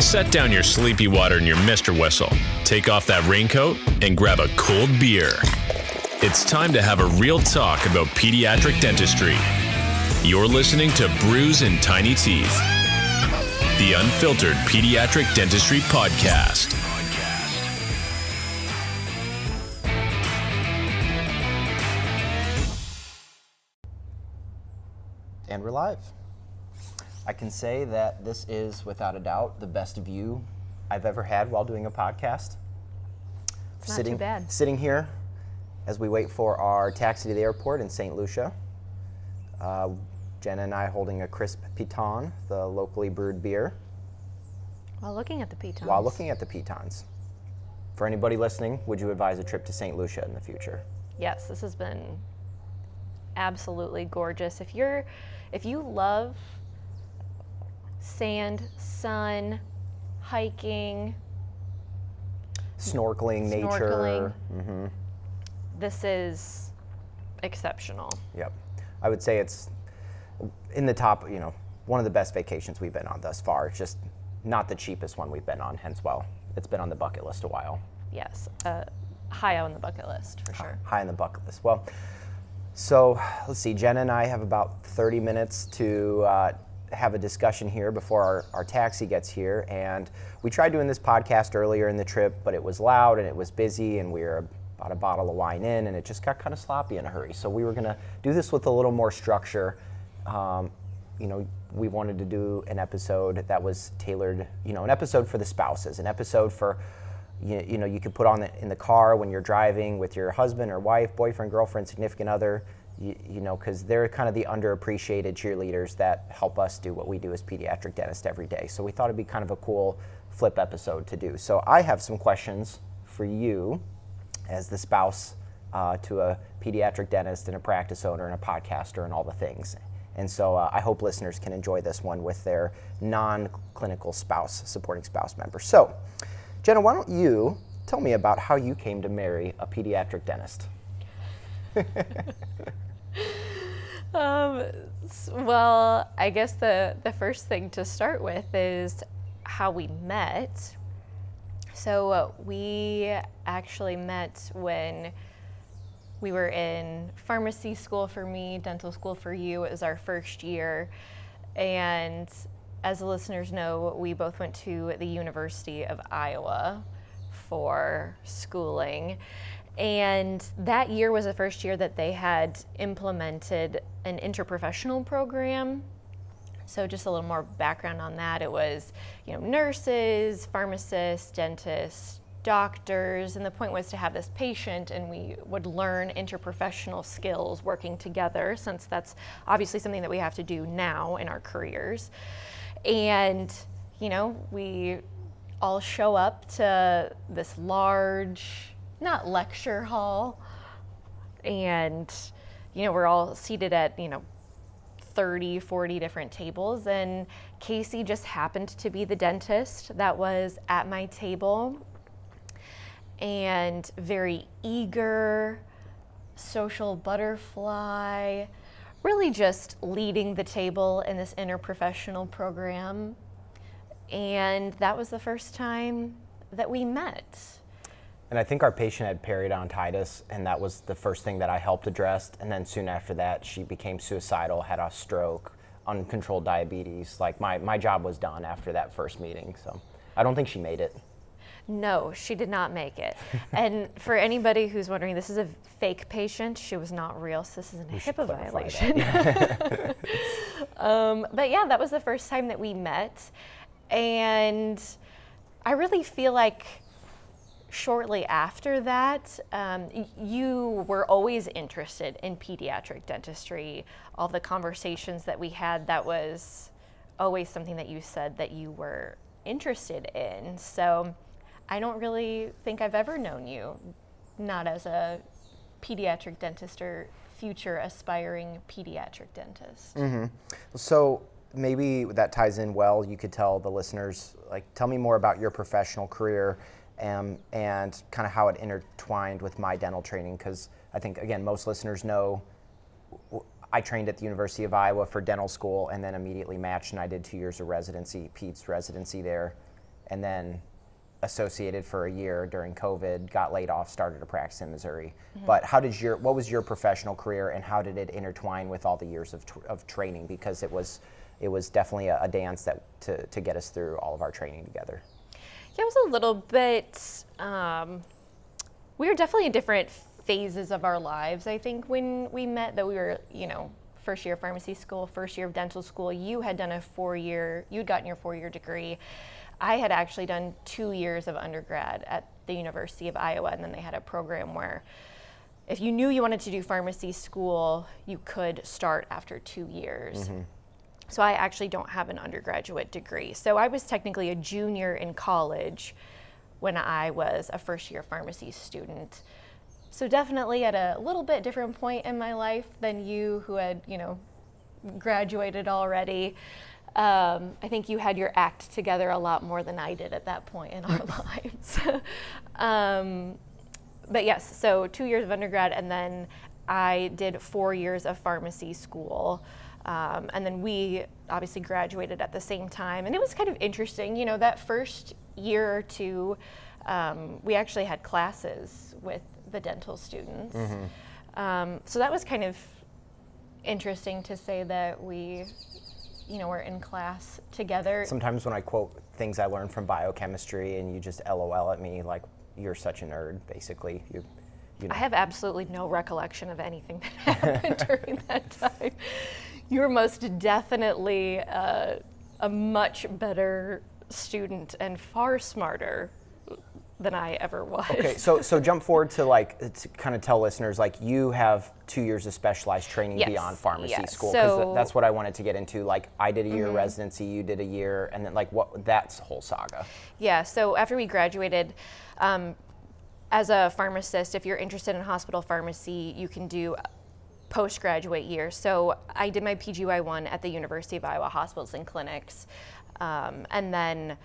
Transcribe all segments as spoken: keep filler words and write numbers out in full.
Set down your sleepy water and your Mister Whistle. Take off that raincoat and grab a cold beer. It's time to have a real talk about pediatric dentistry. You're listening to Brews and Tiny Teeth, the unfiltered pediatric dentistry podcast. And we're live. I can say that this is, without a doubt, the best view I've ever had while doing a podcast. It's not sitting, too bad. Sitting here as we wait for our taxi to the airport in Saint Lucia. Uh, Jenna and I holding a crisp Piton, the locally brewed beer. While looking at the pitons. While looking at the pitons. For anybody listening, would you advise a trip to Saint Lucia in the future? Yes, this has been absolutely gorgeous. If you're, if you love sand, sun, hiking, Snorkeling, nature. Snorkeling. Mm-hmm. This is exceptional. Yep. I would say it's in the top, you know, one of the best vacations we've been on thus far. It's just not the cheapest one we've been on, hence well, it's been on the bucket list a while. Yes, uh, high on the bucket list for sure. High on the bucket list. Well, so let's see, Jenna and I have about thirty minutes to uh, have a discussion here before our, our taxi gets here. And we tried doing this podcast earlier in the trip, but it was loud and it was busy and we were about a bottle of wine in and it just got kind of sloppy in a hurry. So we were gonna do this with a little more structure. Um, you know, we wanted to do an episode that was tailored, you know, an episode for the spouses, an episode for, you, you know, you could put on the, in the car when you're driving with your husband or wife, boyfriend, girlfriend, significant other, you, you know, because they're kind of the underappreciated cheerleaders that help us do what we do as pediatric dentists every day. So we thought it'd be kind of a cool flip episode to do. So I have some questions for you as the spouse uh, to a pediatric dentist and a practice owner and a podcaster and all the things. And so uh, I hope listeners can enjoy this one with their non-clinical spouse, supporting spouse member. So, Jenna, why don't you tell me about how you came to marry a pediatric dentist? um, well, I guess the, the first thing to start with is how we met. So uh, we actually met when we were in pharmacy school for me, dental school for you. It was our first year. And as the listeners know, we both went to the University of Iowa for schooling. And that year was the first year that they had implemented an interprofessional program. So just a little more background on that. It was, you know, nurses, pharmacists, dentists, doctors, and the point was to have this patient and we would learn interprofessional skills working together, since that's obviously something that we have to do now in our careers. And, you know, we all show up to this large, not lecture hall, and, you know, we're all seated at, you know, thirty, forty different tables, and Casey just happened to be the dentist that was at my table. And very eager, social butterfly, really just leading the table in this interprofessional program. And that was the first time that we met. And I think our patient had periodontitis, and that was the first thing that I helped address. And then soon after that, she became suicidal, had a stroke, uncontrolled diabetes. Like my, my job was done after that first meeting. So I don't think she made it. No, she did not make it. And for anybody who's wondering, this is a fake patient. She was not real, so this is a HIPAA violation. um, but yeah, that was the first time that we met. And I really feel like shortly after that, um, you were always interested in pediatric dentistry. All the conversations that we had, that was always something that you said that you were interested in. So I don't really think I've ever known you not as a pediatric dentist or future aspiring pediatric dentist. Mm-hmm. So maybe that ties in well. You could tell the listeners, like, tell me more about your professional career um, and kind of how it intertwined with my dental training, because I think, again, most listeners know I trained at the University of Iowa for dental school and then immediately matched, and I did two years of residency, Pete's residency there. and then associated for a year during COVID, got laid off, started a practice in Missouri. Mm-hmm. But how did your, what was your professional career, and how did it intertwine with all the years of, tr- of training? Because it was, it was definitely a, a dance that to, to get us through all of our training together. Yeah, it was a little bit, um, we were definitely in different phases of our lives, I think, when we met, that we were, you know, first year of pharmacy school, first year of dental school. You had done a four-year, you'd gotten your four-year degree. I had actually done two years of undergrad at the University of Iowa, and then they had a program where if you knew you wanted to do pharmacy school, you could start after two years. Mm-hmm. So I actually don't have an undergraduate degree. So I was technically a junior in college when I was a first-year pharmacy student. So definitely at a little bit different point in my life than you, who had, you know, graduated already. Um, I think you had your act together a lot more than I did at that point in our lives. um, but yes, so two years of undergrad, and then I did four years of pharmacy school. Um, and then we obviously graduated at the same time. And it was kind of interesting, you know, that first year or two, um, we actually had classes with the dental students. Mm-hmm. Um, so that was kind of interesting to say that we, you know, we're in class together. Sometimes when I quote things I learned from biochemistry and you just LOL at me like you're such a nerd, basically. You, you know. I have absolutely no recollection of anything that happened during that time. You were most definitely uh, a much better student and far smarter than I ever was. Okay, so so jump forward to like to kind of tell listeners, like, you have two years of specialized training yes. beyond pharmacy yes. school, because so, th- that's what I wanted to get into. Like, I did a year mm-hmm. residency, you did a year, and then like what that's whole saga. Yeah. So after we graduated, um, as a pharmacist, if you're interested in hospital pharmacy, you can do postgraduate year. So I did my P G Y one at the University of Iowa Hospitals and Clinics, um, and then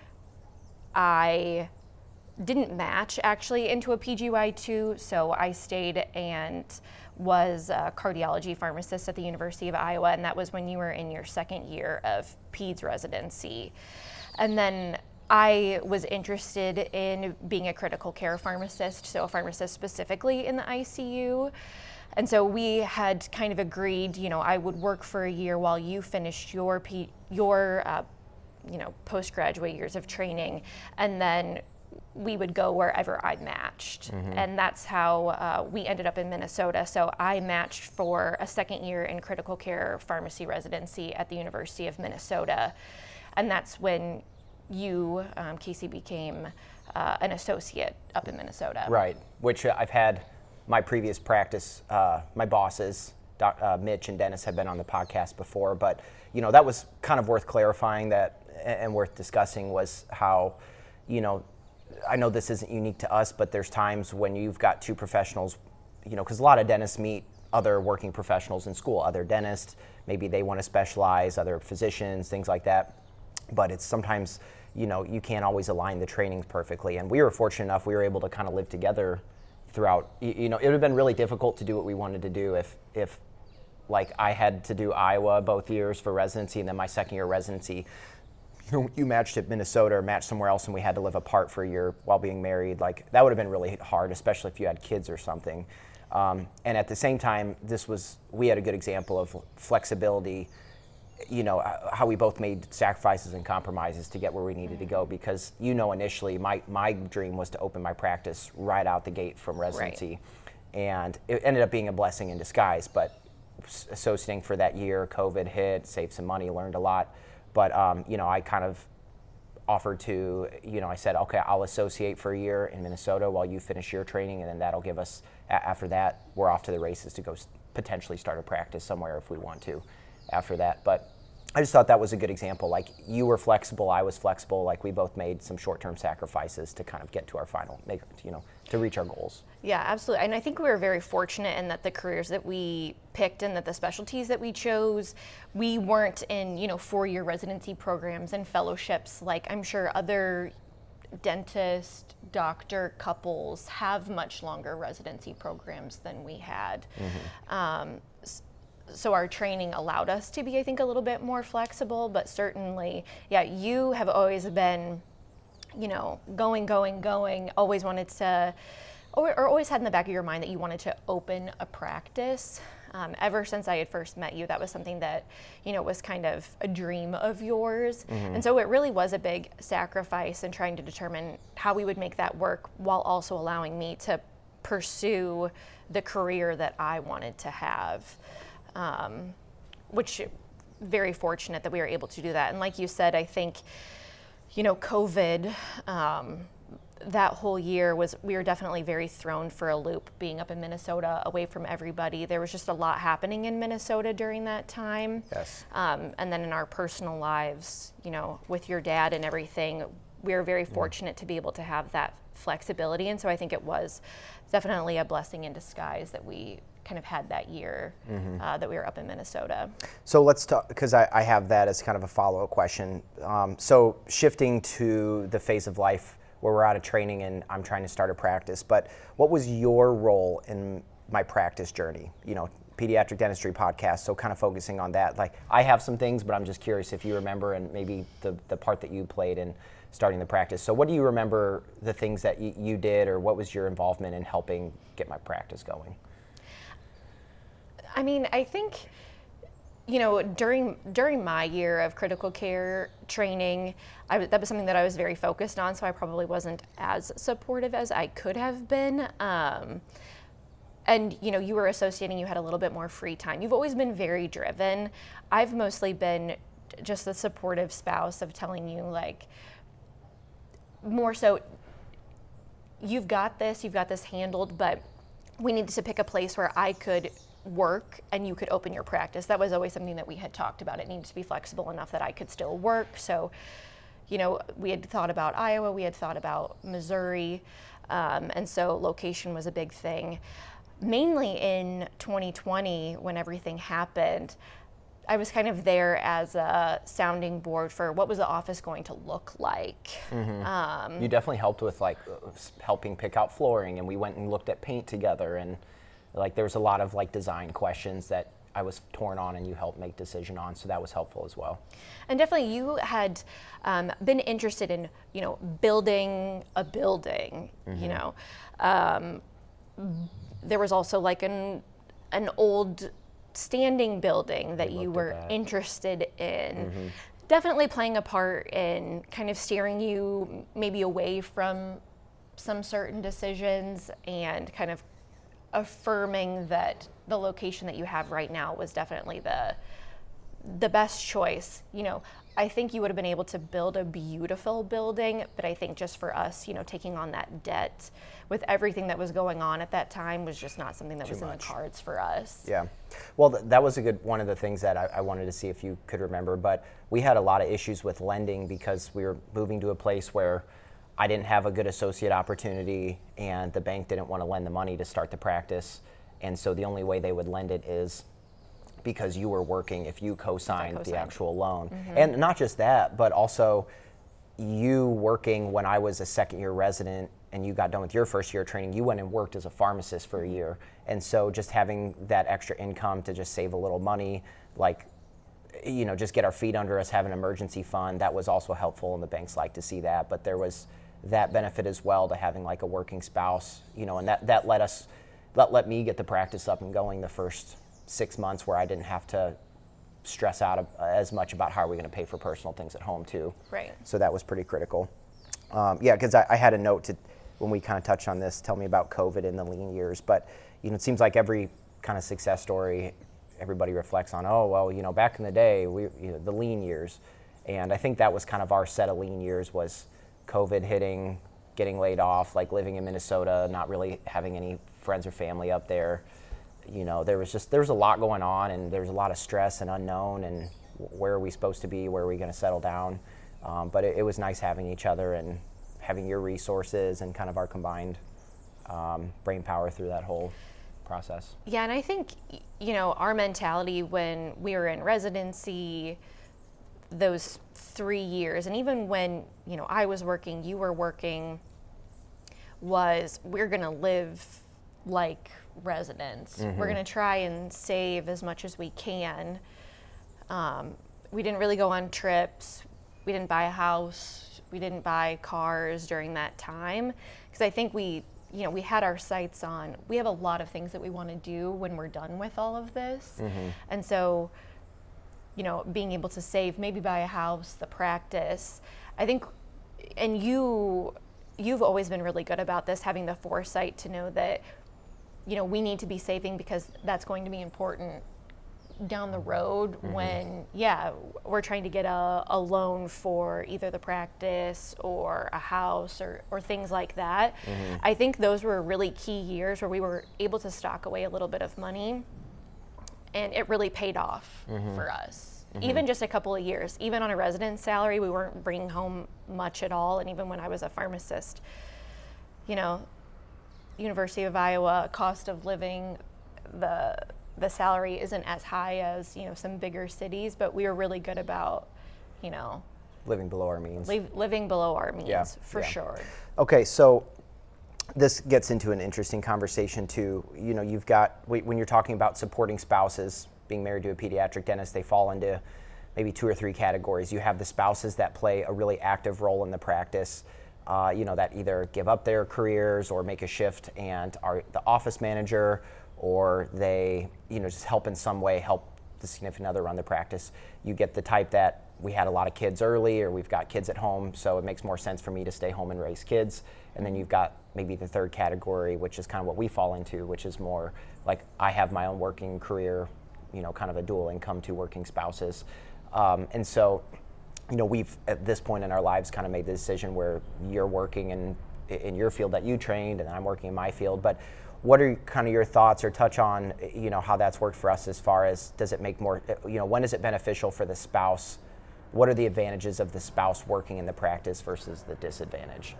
I didn't match actually into a P G Y two, so I stayed and was a cardiology pharmacist at the University of Iowa, and that was when you were in your second year of peds residency. And then I was interested in being a critical care pharmacist, so a pharmacist specifically in the I C U. And so we had kind of agreed, you know, I would work for a year while you finished your P, your, uh, you know, postgraduate years of training, and then we would go wherever I matched. Mm-hmm. And that's how uh, we ended up in Minnesota. So I matched for a second year in critical care pharmacy residency at the University of Minnesota. And that's when you, um, Casey, became uh, an associate up in Minnesota. Right, which I've had my previous practice, uh, my bosses, Doc, uh, Mitch and Dennis, have been on the podcast before, but you know, that was kind of worth clarifying that and worth discussing, was how, you know, I know this isn't unique to us, but there's times when you've got two professionals, you know, because a lot of dentists meet other working professionals in school, other dentists, maybe they want to specialize, other physicians, things like that. But it's sometimes, you know, you can't always align the trainings perfectly. And we were fortunate enough, we were able to kind of live together throughout. You, you know, it would have been really difficult to do what we wanted to do if, if like I had to do Iowa both years for residency, and then my second year residency, you matched at Minnesota or matched somewhere else, and we had to live apart for a year while being married. Like, that would have been really hard, especially if you had kids or something. Um, and at the same time, this was, we had a good example of flexibility, you know, how we both made sacrifices and compromises to get where we needed to go. Because, you know, initially my, my dream was to open my practice right out the gate from residency. Right. And it ended up being a blessing in disguise, but associating for that year, COVID hit, saved some money, learned a lot. But, um, you know, I kind of offered to, you know, I said, okay, I'll associate for a year in Minnesota while you finish your training, and then that'll give us, a- after that, we're off to the races to go s- potentially start a practice somewhere if we want to after that. But I just thought that was a good example. Like, you were flexible, I was flexible, like we both made some short-term sacrifices to kind of get to our final, make, you know, to reach our goals. Yeah, absolutely. And I think we were very fortunate in that the careers that we picked and that the specialties that we chose, we weren't in, you know, four-year residency programs and fellowships like I'm sure other dentist, doctor couples have much longer residency programs than we had. Mm-hmm. Um, so our training allowed us to be, I think, a little bit more flexible, but certainly, yeah, you have always been you know, going, going, going, always wanted to, or, or always had in the back of your mind that you wanted to open a practice. Um, ever since I had first met you, that was something that, you know, was kind of a dream of yours. Mm-hmm. And so it really was a big sacrifice in trying to determine how we would make that work while also allowing me to pursue the career that I wanted to have, um, which very fortunate that we were able to do that. And like you said, I think, you know, COVID, um, that whole year was, we were definitely very thrown for a loop being up in Minnesota, away from everybody. There was just a lot happening in Minnesota during that time. Yes. Um, and then in our personal lives, you know, with your dad and everything, we were very fortunate mm. to be able to have that flexibility. And so I think it was definitely a blessing in disguise that we kind of had that year mm-hmm. uh, that we were up in Minnesota. So let's talk, because I, I have that as kind of a follow-up question. Um, so shifting to the phase of life where we're out of training and I'm trying to start a practice, but what was your role in my practice journey? You know, Pediatric Dentistry Podcast, so kind of focusing on that. Like, I have some things, but I'm just curious if you remember and maybe the, the part that you played in starting the practice. So what do you remember the things that y- you did, or what was your involvement in helping get my practice going? I mean, I think, you know, during during my year of critical care training, I, that was something that I was very focused on, so I probably wasn't as supportive as I could have been. Um, and, you know, you were associating, you had a little bit more free time. You've always been very driven. I've mostly been just the supportive spouse of telling you, like, more so, you've got this, you've got this handled, but we needed to pick a place where I could work and you could open your practice. That was always something that we had talked about. It needed to be flexible enough that I could still work. So, you know, we had thought about Iowa, we had thought about Missouri, um, and so location was a big thing. Mainly in twenty twenty, when everything happened, I was kind of there as a sounding board for what was the office going to look like. Mm-hmm. Um, you definitely helped with like helping pick out flooring, and we went and looked at paint together, and like there was a lot of like design questions that I was torn on and you helped make decision on, so that was helpful as well. And definitely you had um, been interested in, you know, building a building, mm-hmm. you know. Um, there was also like an an old standing building that you were that. interested in. Mm-hmm. Definitely playing a part in kind of steering you maybe away from some certain decisions and kind of affirming that the location that you have right now was definitely the the best choice. You know, I think you would have been able to build a beautiful building, but I think just for us, you know, taking on that debt with everything that was going on at that time was just not something that Too was much. in the cards for us. Yeah. Well, th- that was a good one of the things that I, I wanted to see if you could remember, but we had a lot of issues with lending because we were moving to a place where I didn't have a good associate opportunity and the bank didn't want to lend the money to start the practice. And so the only way they would lend it is because you were working, if you co-signed, co-signed. the actual loan. Mm-hmm. And not just that, but also you working when I was a second year resident and you got done with your first year of training, you went and worked as a pharmacist for a year. And so just having that extra income to just save a little money, like, you know, just get our feet under us, have an emergency fund, that was also helpful, and the banks like to see that. But there was that benefit as well to having like a working spouse, you know, and that, that let us, let, let me get the practice up and going the first six months where I didn't have to stress out as much about how are we going to pay for personal things at home too. Right. So that was pretty critical. Um, yeah, because I, I had a note to, when we kind of touched on this, tell me about COVID in the lean years. But, you know, it seems like every kind of success story, everybody reflects on, oh, well, you know, back in the day, we, you know, the lean years. And I think that was kind of our set of lean years was COVID hitting, getting laid off, like living in Minnesota, not really having any friends or family up there. You know, there was just, there was a lot going on, and there was a lot of stress and unknown, and where are we supposed to be, where are we going to settle down? Um, but it, it was nice having each other and having your resources and kind of our combined um, brain power through that whole process. Yeah, and I think, you know, our mentality when we were in residency, those three years, and even when, you know, I was working, you were working, was we're going to live like residents. Mm-hmm. We're going to try and save as much as we can. Um, we didn't really go on trips. We didn't buy a house. We didn't buy cars during that time because I think we, you know, we had our sights on, we have a lot of things that we want to do when we're done with all of this. Mm-hmm. And so, you know, being able to save, maybe buy a house, the practice, I think, and you, you've always been really good about this, having the foresight to know that, you know, we need to be saving because that's going to be important down the road mm-hmm. when, yeah, we're trying to get a, a loan for either the practice or a house or, or things like that. Mm-hmm. I think those were really key years where we were able to stock away a little bit of money, and it really paid off mm-hmm. for us. Mm-hmm. Even just a couple of years, even on a residence salary, we weren't bringing home much at all. And even when I was a pharmacist, you know, University of Iowa, cost of living, the the salary isn't as high as, you know, some bigger cities, but we were really good about, you know, living below our means. Li- living below our means, yeah. for yeah. sure. Okay, so this gets into an interesting conversation too. You know, you've got, when you're talking about supporting spouses, being married to a pediatric dentist, they fall into maybe two or three categories. You have the spouses that play a really active role in the practice, uh, you know, that either give up their careers or make a shift and are the office manager, or they, you know, just help in some way, help the significant other run the practice. You get the type that we had a lot of kids early, or we've got kids at home, so it makes more sense for me to stay home and raise kids. And then you've got maybe the third category, which is kind of what we fall into, which is more like I have my own working career, you know, kind of a dual income, two working spouses. Um, and so, you know, we've at this point in our lives kind of made the decision where you're working in, in your field that you trained, and I'm working in my field. But what are kind of your thoughts, or touch on, you know, how that's worked for us as far as, does it make more, you know, when is it beneficial for the spouse? What are the advantages of the spouse working in the practice versus the disadvantage?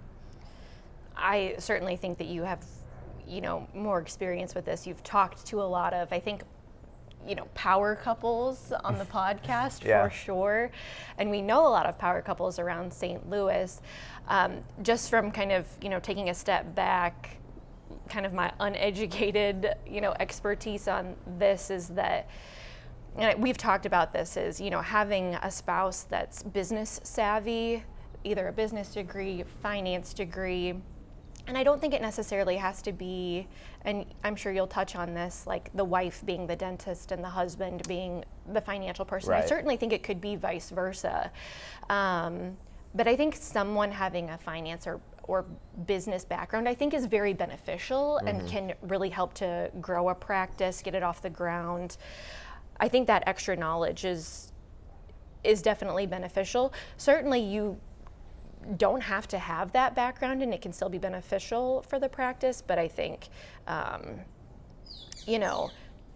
I certainly think that you have, you know, more experience with this. You've talked to a lot of, I think, you know, power couples on the podcast yeah. for sure. And we know a lot of power couples around Saint Louis. Um, just from kind of, you know, taking a step back, kind of my uneducated, you know, expertise on this is that, and we've talked about this, is, you know, having a spouse that's business savvy, either a business degree, finance degree. And I don't think it necessarily has to be, and I'm sure you'll touch on this, like the wife being the dentist and the husband being the financial person. Right. I certainly think it could be vice versa. Um, but I think someone having a finance or or business background, I think, is very beneficial mm-hmm. and can really help to grow a practice, get it off the ground. I think that extra knowledge is is definitely beneficial. Certainly you don't have to have that background, and it can still be beneficial for the practice, but I think, um, you know,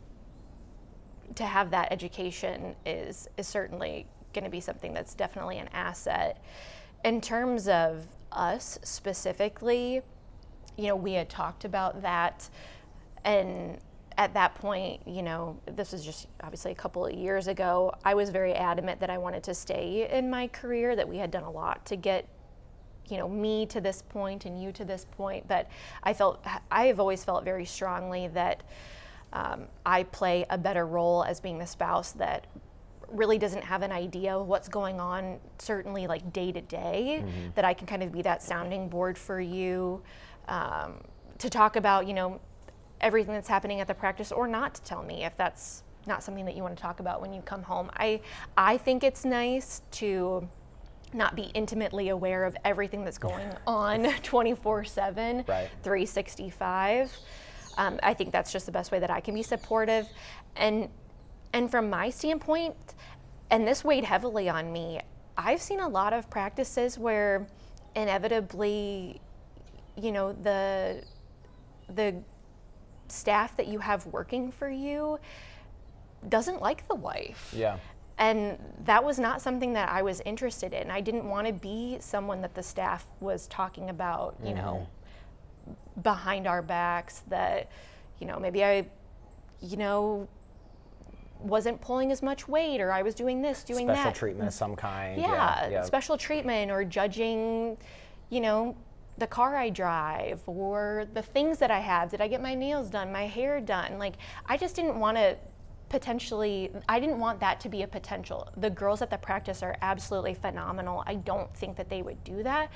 to have that education is, is certainly gonna be something that's definitely an asset. In terms of us specifically, you know, we had talked about that, and at that point, you know, this was just obviously a couple of years ago, I was very adamant that I wanted to stay in my career, that we had done a lot to get, you know, me to this point and you to this point, but I felt, I have always felt very strongly that um, I play a better role as being the spouse that really doesn't have an idea of what's going on, certainly like day to day, mm-hmm. that I can kind of be that sounding board for you, um, to talk about, you know, everything that's happening at the practice, or not to tell me if that's not something that you want to talk about when you come home. I, I think it's nice to not be intimately aware of everything that's going on twenty-four seven, right. three sixty-five. Um, I think that's just the best way that I can be supportive. And And from my standpoint, and this weighed heavily on me, I've seen a lot of practices where inevitably, you know, the the staff that you have working for you doesn't like the wife. Yeah. And that was not something that I was interested in. I didn't want to be someone that the staff was talking about, you mm-hmm. know, behind our backs, that, you know, maybe I, you know, wasn't pulling as much weight, or I was doing this, doing special that. Special treatment of some kind. Yeah, yeah, yeah, special treatment, or judging, you know, the car I drive, or the things that I have. Did I get my nails done, my hair done? Like, I just didn't want to potentially, I didn't want that to be a potential. The girls at the practice are absolutely phenomenal. I don't think that they would do that.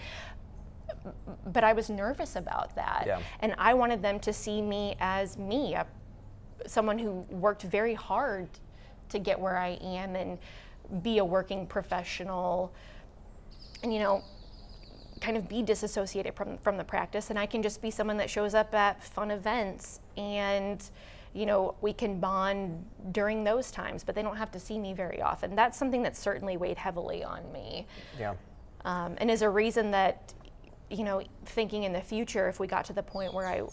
But I was nervous about that. Yeah. And I wanted them to see me as me, a, someone who worked very hard to get where I am and be a working professional and, you know, kind of be disassociated from, from the practice. And I can just be someone that shows up at fun events and, you know, we can bond during those times, but they don't have to see me very often. That's something that certainly weighed heavily on me. Yeah. Um, and is a reason that, you know, thinking in the future, if we got to the point where I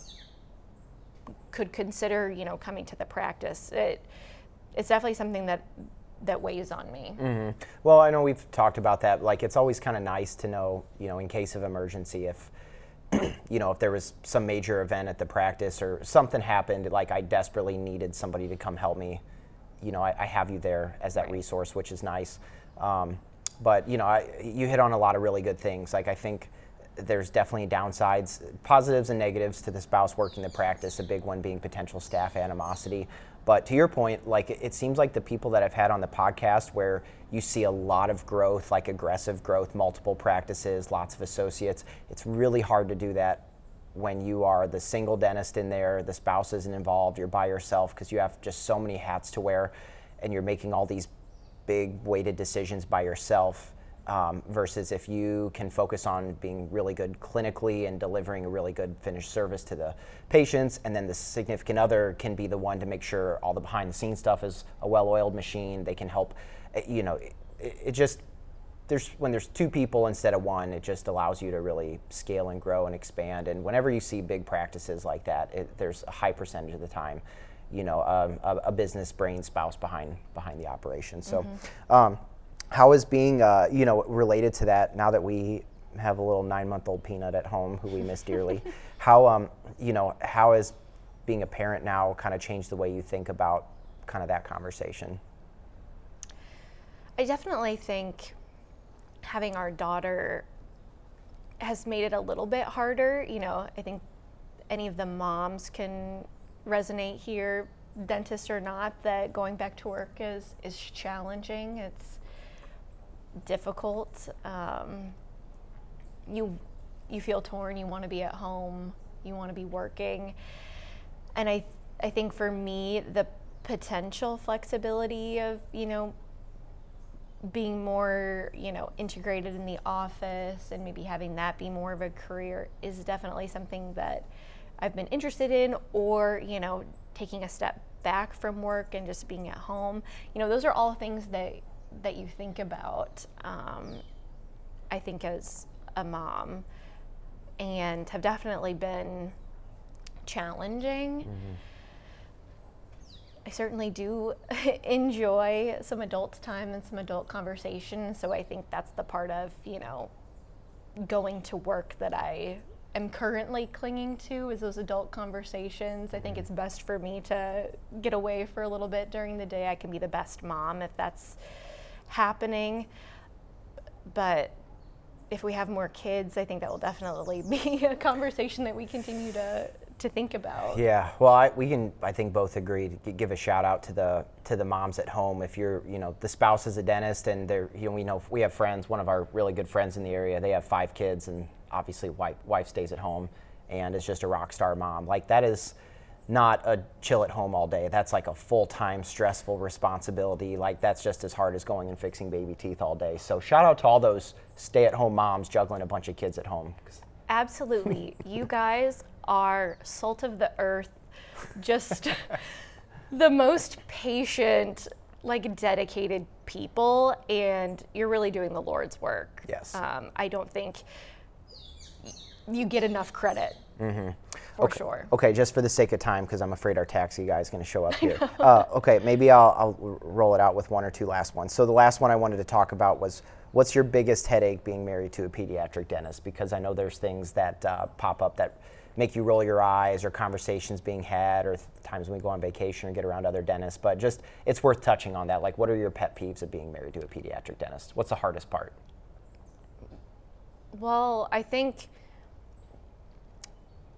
could consider, you know, coming to the practice, it, it's definitely something that that weighs on me. Mm-hmm. Well, I know we've talked about that. Like, it's always kind of nice to know, you know, in case of emergency, if, you know, if there was some major event at the practice or something happened, like I desperately needed somebody to come help me, you know, I, I have you there as that Right. resource, which is nice. Um, but, you know, I, you hit on a lot of really good things. Like, I think there's definitely downsides, positives and negatives to the spouse working the practice, a big one being potential staff animosity. But to your point, like, it seems like the people that I've had on the podcast where you see a lot of growth, like aggressive growth, multiple practices, lots of associates, it's really hard to do that when you are the single dentist in there, the spouse isn't involved, you're by yourself because you have just so many hats to wear and you're making all these big weighted decisions by yourself. Um, versus if you can focus on being really good clinically and delivering a really good finished service to the patients, and then the significant other can be the one to make sure all the behind the scenes stuff is a well-oiled machine. They can help, you know, it, it just, there's when there's two people instead of one, it just allows you to really scale and grow and expand. And whenever you see big practices like that, it, there's a high percentage of the time, you know, um, a, a business brain spouse behind behind the operation. So. Mm-hmm. um, How is being, uh, you know, related to that, now that we have a little nine-month-old Peanut at home who we miss dearly, how, um, you know, how has being a parent now kind of changed the way you think about kind of that conversation? I definitely think having our daughter has made it a little bit harder. You know, I think any of the moms can resonate here, dentist or not, that going back to work is, is challenging. It's difficult. Um, you you feel torn. You want to be at home. You want to be working. And I I think for me, the potential flexibility of, you know, being more, you know, integrated in the office and maybe having that be more of a career is definitely something that I've been interested in, or, you know, taking a step back from work and just being at home. You know, those are all things that that you think about, um, I think, as a mom, and have definitely been challenging. Mm-hmm. I certainly do enjoy some adult time and some adult conversation, so I think that's the part of, you know, going to work that I am currently clinging to, is those adult conversations. I think it's best for me to get away for a little bit during the day. I can be the best mom if that's happening, but if we have more kids, I think that will definitely be a conversation that we continue to to think about. Yeah, well, I, we can, I think, both agree to give a shout out to the to the moms at home. If you're, you know, the spouse is a dentist, and they're, you know, we know we have friends. One of our really good friends in the area, they have five kids, and obviously, wife wife stays at home, and is just a rock star mom. Like, that is not a chill at home all day. That's like a full-time stressful responsibility. Like, that's just as hard as going and fixing baby teeth all day. So shout out to all those stay-at-home moms juggling a bunch of kids at home. Absolutely. You guys are salt of the earth, just the most patient, like, dedicated people, and you're really doing the Lord's work. Yes. Um, I don't think you get enough credit. Mm-hmm. For okay. sure. Okay, just for the sake of time, because I'm afraid our taxi guy is going to show up here. Uh, okay, maybe I'll, I'll roll it out with one or two last ones. So the last one I wanted to talk about was, what's your biggest headache being married to a pediatric dentist? Because I know there's things that uh, pop up that make you roll your eyes, or conversations being had, or th- times when we go on vacation or get around other dentists. But just, it's worth touching on that. Like, what are your pet peeves of being married to a pediatric dentist? What's the hardest part? Well, I think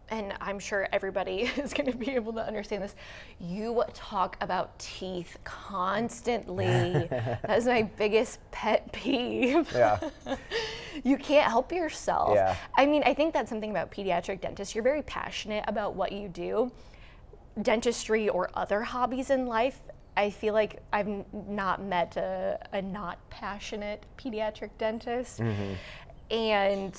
and I'm sure everybody is going to be able to understand this, you talk about teeth constantly. That is my biggest pet peeve. Yeah. You can't help yourself. Yeah. I mean, I think that's something about pediatric dentists. You're very passionate about what you do. Dentistry or other hobbies in life, I feel like I've n- not met a, a not passionate pediatric dentist. Mm-hmm. And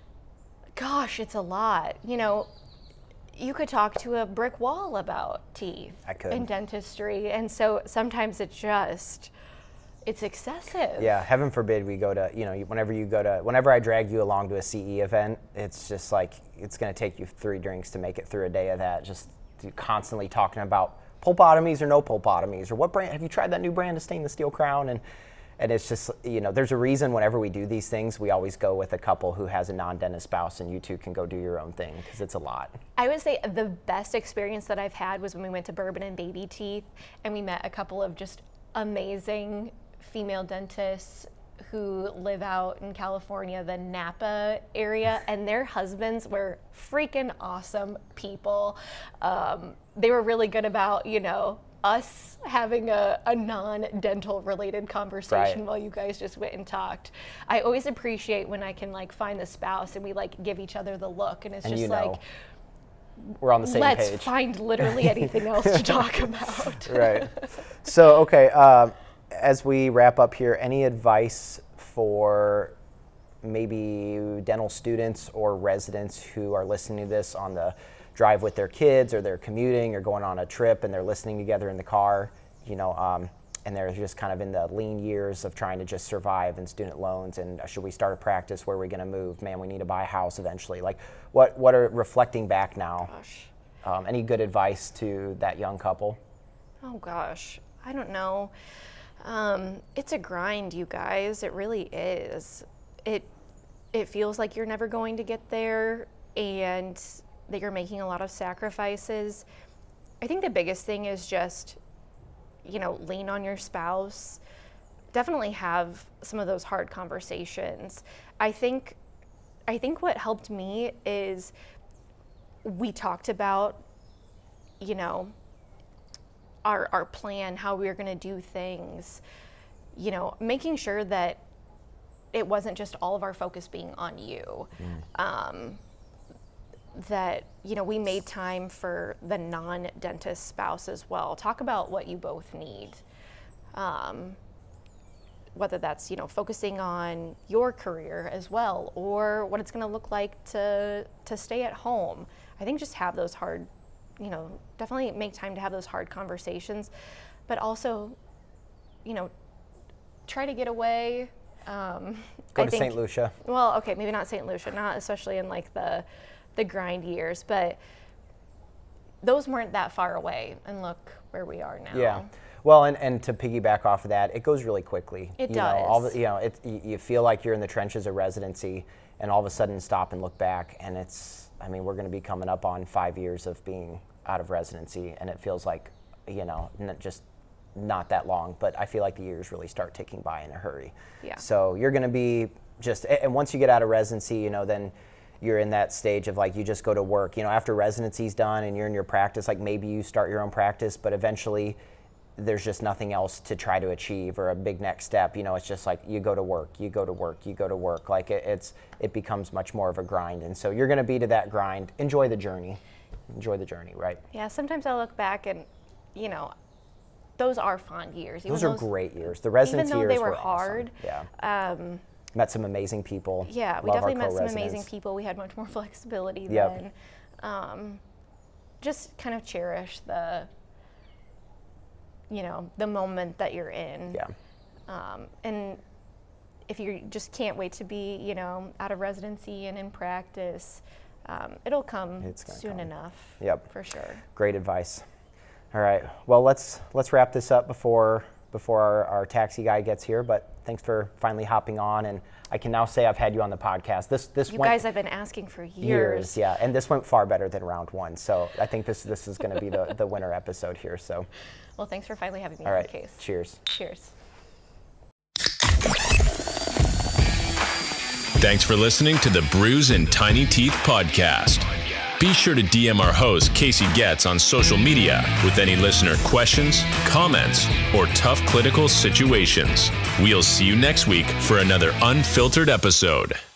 gosh, it's a lot. You know, you could talk to a brick wall about teeth I could. and dentistry. And so sometimes it just, it's excessive. Yeah, heaven forbid we go to, you know, whenever you go to, whenever I drag you along to a C E event, it's just like, it's going to take you three drinks to make it through a day of that. Just constantly talking about pulpotomies or no pulpotomies, or what brand, have you tried that new brand of stainless steel crown? And And it's just, you know, there's a reason whenever we do these things, we always go with a couple who has a non-dentist spouse, and you two can go do your own thing, because it's a lot. I would say the best experience that I've had was when we went to Bourbon and Baby Teeth, and we met a couple of just amazing female dentists who live out in California, the Napa area, and their husbands were freaking awesome people. Um, they were really good about, you know, us having a, a non-dental related conversation Right. while you guys just went and talked. I always appreciate when I can like find the spouse and we like give each other the look, and it's And just you like, know, we're on the same let's page. find literally anything else to talk about. Right. So, okay, uh, as we wrap up here, any advice for maybe dental students or residents who are listening to this on the drive with their kids, or they're commuting or going on a trip and they're listening together in the car, you know, um, and they're just kind of in the lean years of trying to just survive in student loans, and should we start a practice, where are we going to move? Man, we need to buy a house eventually. Like, what, what are, reflecting back now, Gosh. um, any good advice to that young couple? Oh gosh, I don't know. Um, it's a grind, you guys. It really is. It it feels like you're never going to get there, and that you're making a lot of sacrifices. I think the biggest thing is just, you know, lean on your spouse. Definitely have some of those hard conversations. I think I think what helped me is we talked about, you know, our our plan, how we were going to do things, you know, making sure that it wasn't just all of our focus being on you. Mm. Um, that, you know, we made time for the non-dentist spouse as well. Talk about what you both need. Um, whether that's, you know, focusing on your career as well, or what it's going to look like to to stay at home. I think just have those hard, you know, definitely make time to have those hard conversations, but also, you know, try to get away. Um, Go I to think, Saint Lucia. Well, okay, maybe not Saint Lucia, not especially in like the the grind years, but those weren't that far away, and look where we are now. Yeah. Well, and, and to piggyback off of that, it goes really quickly. It you does. Know, all the, you know, it, you, you feel like you're in the trenches of residency, and all of a sudden stop and look back, and it's, I mean, we're going to be coming up on five years of being out of residency, and it feels like, you know, n- just not that long, but I feel like the years really start ticking by in a hurry. Yeah. So you're going to be just, and once you get out of residency, you know, then you're in that stage of like, you just go to work. You know, after residency's done and you're in your practice, like maybe you start your own practice, but eventually there's just nothing else to try to achieve, or a big next step. You know, it's just like you go to work, you go to work, you go to work. Like it, it's, it becomes much more of a grind. And so you're going to be to that grind. Enjoy the journey. Enjoy the journey, right? Yeah, sometimes I look back and, you know, those are fond years. Those are great years. The residency even though years they were, were hard. Awesome. Yeah. Um, Met some amazing people. Yeah, we Love our definitely met some co-residents. amazing people. We had much more flexibility Yep. then. Um, just kind of cherish the, you know, the moment that you're in. Yeah. Um, and if you just can't wait to be, you know, out of residency and in practice, um, it'll come It's gonna soon come. enough. Yep. For sure. Great advice. All right. Well, let's let's wrap this up before before our, our taxi guy gets here. But thanks for finally hopping on, and I can now say I've had you on the podcast. This this You went guys have been asking for years. years, yeah, and this went far better than round one. So I think this this is going to be the the winner episode here. So, Well, thanks for finally having me all on right. the case. Cheers. Cheers. Thanks for listening to the Brews and Tiny Teeth podcast. Be sure to D M our host, Casey Getz, on social media with any listener questions, comments, or tough clinical situations. We'll see you next week for another unfiltered episode.